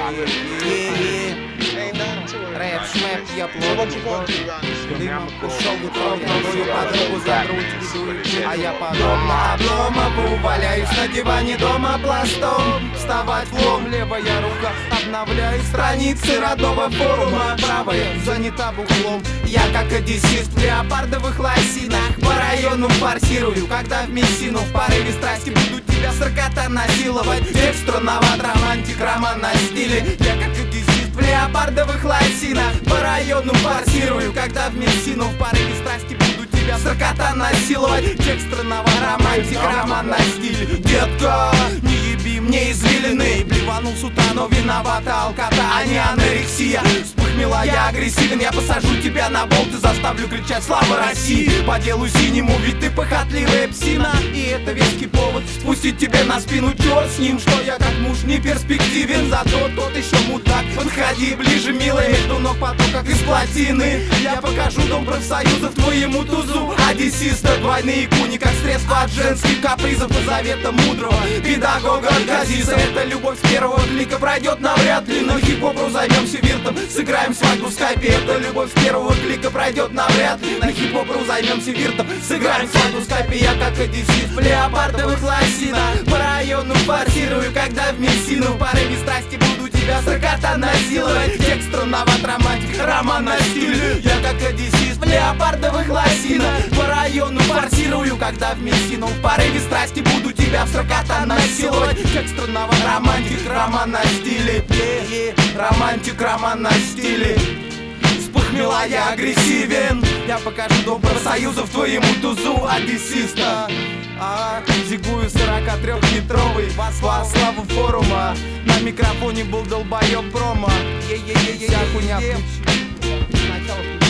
Рэп, шмэп, я плотный дым, ушел ветром, я мою подругу за грудь веду. А я подобно Обломову валяюсь на диване дома пластом. Вставать в лом, левая рука обновляет страницы родного форума. Правая занята бухлом. Я как одессист в леопардовых лосинах по району форсирую, когда в Мессину в порыве страсти буду тебя сорокота насиловать. Текст странноват, романтик, роман на стиле. Я как одессист в леопардовых лосинах по району форсирую, когда в Мессину в порыве страсти буду тебя сорокота насиловать. Текст странноват, романтик, роман на стиле. Детка, не еби мне извилины. Блеванул с утра, но виновата алкота, а не анорексия. Вспыхмела, я агрессивен, я посажу тебя на болт и заставлю кричать слава России. По делу синему, ведь ты похотливая псина. И это веский повод спустить тебе на спину. Черт с ним, что я как муж не перспективен, зато тот еще мудак. Подходи ближе, милая, между ног поток, как из плотины. Я покажу дом профсоюзов твоему тузу. Одессиста, двойные куни, как средство от женских капризов. По заветам мудрого педагога Газиса. Эта любовь с первого клика пройдет навряд ли, но хип-хопу займемся виртом, сыграем свадьбу в скайпе. Эта любовь с первого клика пройдет навряд ли, на хип-хопу займемся виртом, сыграем свадьбу в скайпе. Я как одессист в леопардовых лосинах по району форсирую, когда в Мессину в порыве страсти буду тебя сорокота насиловать. Текст странноват, романтик, роман на стиле. Я как одессист в леопардовых лосинах по району форсирую, когда в Мессину в порыве страсти буду тебя сорокота насиловать. Текст странноват, романтик, роман на стиле. Романтик, роман на стиле. Вспыхмела, я агрессивен, я покажу дом профсоюзов твоему тузу одессиста. Зигую 43-метровый во славу форума. На микрофоне был долбоёб промо. Вся хуйня включи.